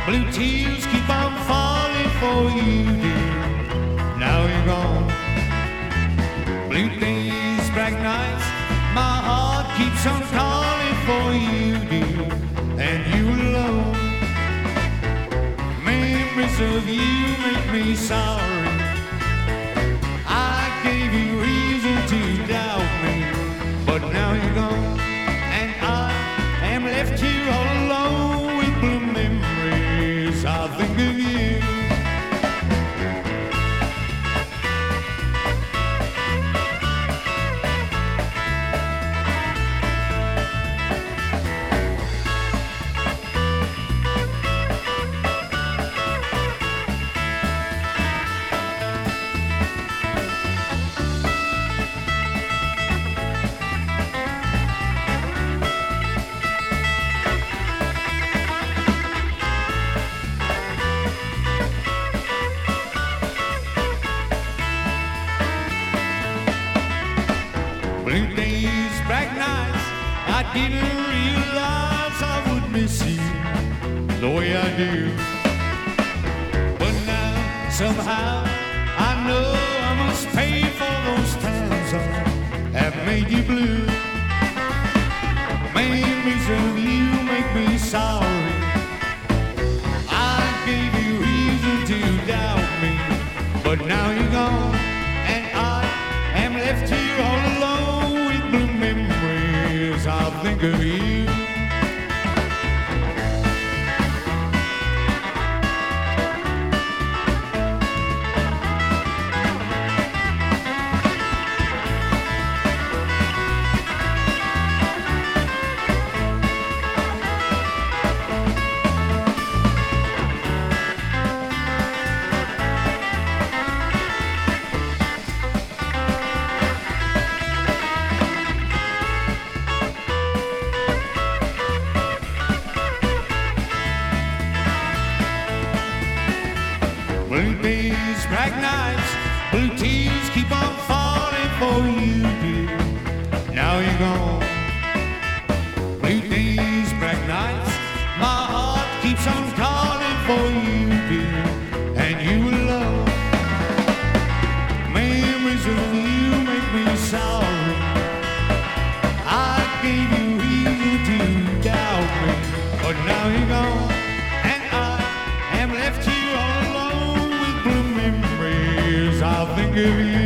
Blue tears keep on falling for you, dear. Now you're gone. Blue days, black nights, my heart keeps on calling for you, dear. And you alone. Memories of you make me sorry. I gave you reason to doubt me, but now you're gone, and I am left here all alone with blue memories. I think of you. Blue days, black nights, I didn't realize I would miss you the way I do. But now, somehow, I know I must pay for those times I have made you blue. Memories of you make me sorry. I gave you reason to doubt me, but now you're gone, and I am left here all alone. I think of you. Blue days, black nights, blue tears keep on falling for you, dear. Now you're gone. Blue days, black nights, my heart keeps on calling for you, dear. And you alone. Memories of you make me sorry. I gave you reason to doubt me, but now you're gone, and I am left here all alone. I think of you.